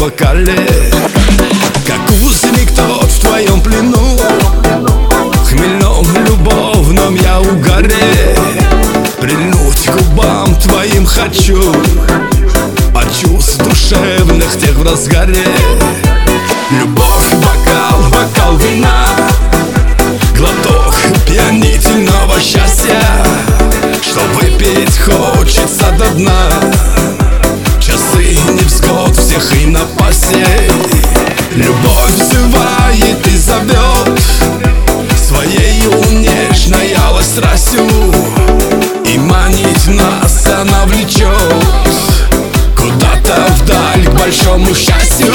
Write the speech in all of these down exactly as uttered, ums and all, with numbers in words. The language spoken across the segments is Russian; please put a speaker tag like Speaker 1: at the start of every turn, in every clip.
Speaker 1: бокале, как узник тот в твоем плену. В хмельном любовном я угаре, прильнуть к губам твоим хочу, от чувств душевных тех в разгаре. Любовь, бокал, бокал вина, глоток пьянительного счастья, что выпить хочется до дна. Часы невзгод всех и напастей, любовь взывает и зовет своею нежной алой страстью, и манить нас она влечет куда-то вдаль к большому счастью.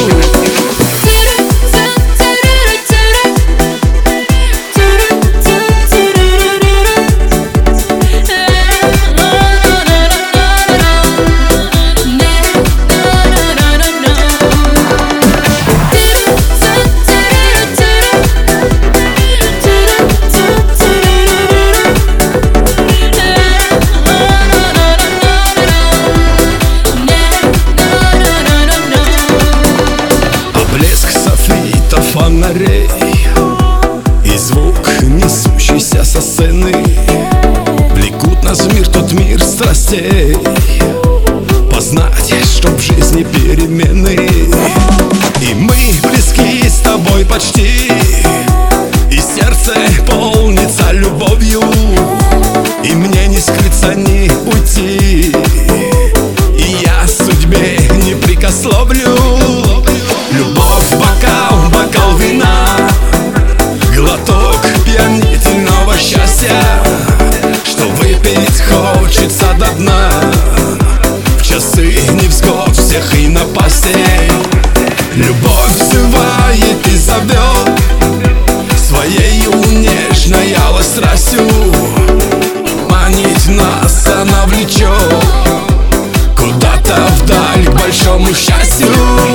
Speaker 1: Фонарей и звук, несущийся со сцены, влекут нас в мир, тот мир страстей. Познать, чтоб в жизни перемены, и мы близки с тобой почти, и сердце полнится любовью, и мне не скрыться, не уйти, и я судьбе не прикословлю. Любовь, бокал, бокал вина, глоток пьянительного счастья, что выпить хочется до дна. В часы невзгод всех и напастей, любовь взывает и зовет своею нежной алой страстью, манить нас она влечет куда-то вдаль к большому счастью.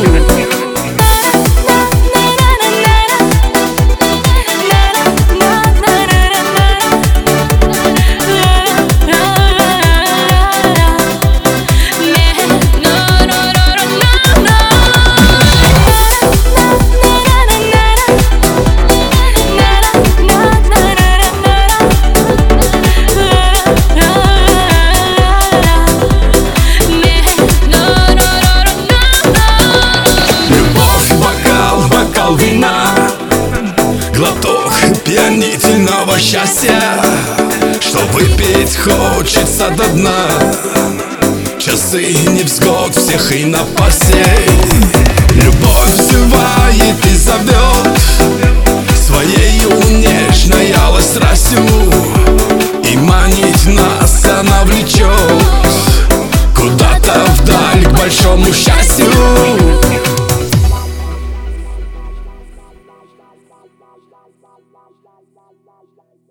Speaker 1: Вина, глоток пьянительного счастья, что выпить хочется до дна. Часы невзгод всех и напастей, любовь взывает и зовет своею нежной алой страстью, и манить нас она влечет куда-то вдаль к большому счастью.
Speaker 2: Bye.